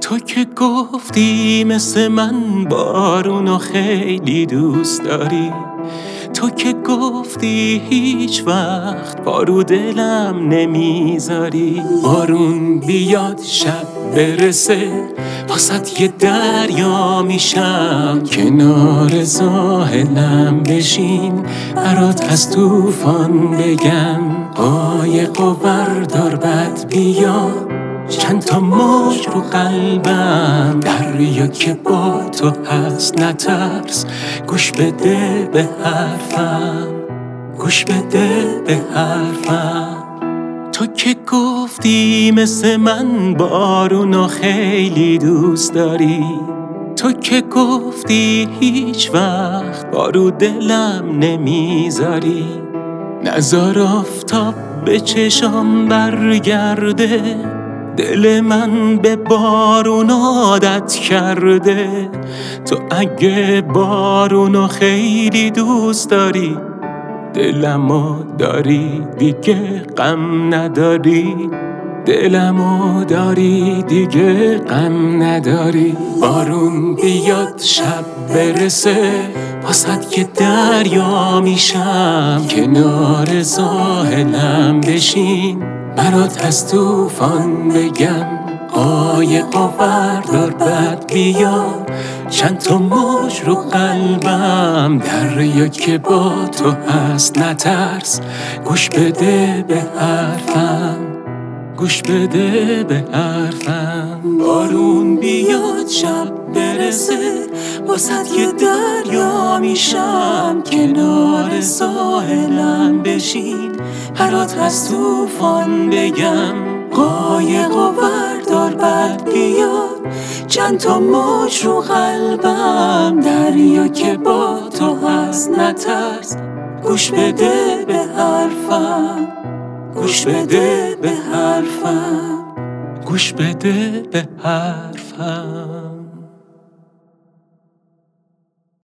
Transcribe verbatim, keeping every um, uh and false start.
تو که گفتی مثل من بارونو خیلی دوست داری، تو که گفتی هیچ وقت پارو دلم نمیذاری. بارون بیاد شب برسه واسه یه دریا میشم، کنار ساحلم بشین برات از طوفان بگم. قایق و بردار بد بیا چند تا موج رو قلبم، دریا که با تو هست نترس، گوش بده به حرفم، گوش بده به حرفم. تو که گفتی مثل من بارونو خیلی دوست داری، تو که گفتی هیچ وقت بارو دلم نمیذاری. نزار آفتاب به چشام برگرده، دل من به بارون عادت کرده. تو اگه بارونو خیلی دوست داری، دلمو داری دیگه غم نداری، دلمو داری دیگه غم نداری. بارون بیاد شب برسه واسه یه دریا میشم، کنار ساحلم بشین برات از طوفان بگم. قایق و بردار بد بیار چند تا موج رو قلبم، دریا که با تو هست نترس، گوش بده به حرفم، گوش بده به حرفم. بارون بیاد شب برسه واسه یه دریا میشم، کنار ساحلم بشین برات از طوفان بگم. قایق و بردار بد بیار چند تا موج رو قلبم، دریا که با تو هست نترس، گوش بده به حرفم، گوش بده به حرفم، گوش بده به حرفم.